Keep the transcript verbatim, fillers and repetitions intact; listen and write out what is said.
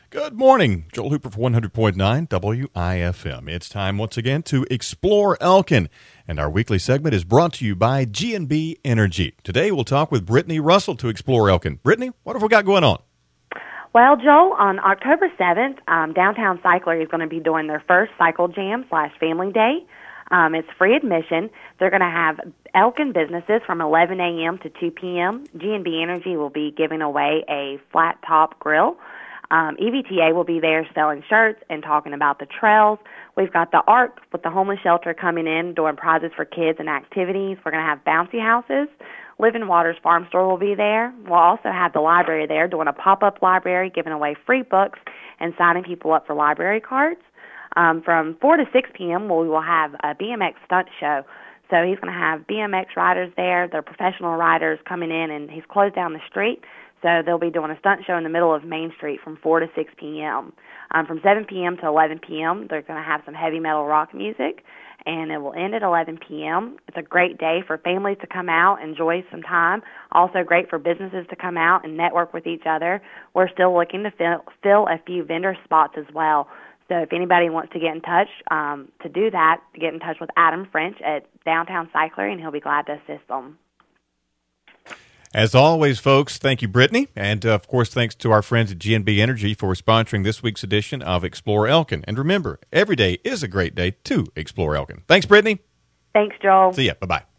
Good morning. Joel Hooper for one hundred point nine W I F M. It's time once again to explore Elkin. And our weekly segment is brought to you by G and B Energy. Today we'll talk with Brittany Russell to explore Elkin. Brittany, what have we got going on? Well, Joel, on October seventh, um, Downtown Cycler is going to be doing their first Cycle Jam slash Family Day. Um, it's free admission. They're going to have Elkin businesses from eleven a.m. to two p.m. G and B Energy will be giving away a flat-top grill. Um, E V T A will be there selling shirts and talking about the trails. We've got the ARC with the homeless shelter coming in, doing prizes for kids and activities. We're going to have bouncy houses. Living Waters Farm Store will be there. We'll also have the library there doing a pop-up library, giving away free books and signing people up for library cards. Um, from four to six p.m., we will have a B M X stunt show. So he's going to have B M X riders there. They're professional riders coming in, and he's closed down the street. So they'll be doing a stunt show in the middle of Main Street from four to six p.m. Um, from seven p.m. to eleven p.m., they're going to have some heavy metal rock music, and it will end at eleven p.m. It's a great day for families to come out, enjoy some time. Also great for businesses to come out and network with each other. We're still looking to fill, fill a few vendor spots as well. So if anybody wants to get in touch um, to do that, get in touch with Adam French at Downtown Cycler, and he'll be glad to assist them. As always, folks, thank you, Brittany. And, uh, of course, thanks to our friends at G and B Energy for sponsoring this week's edition of Explore Elkin. And remember, every day is a great day to explore Elkin. Thanks, Brittany. Thanks, Joel. See ya. Bye-bye.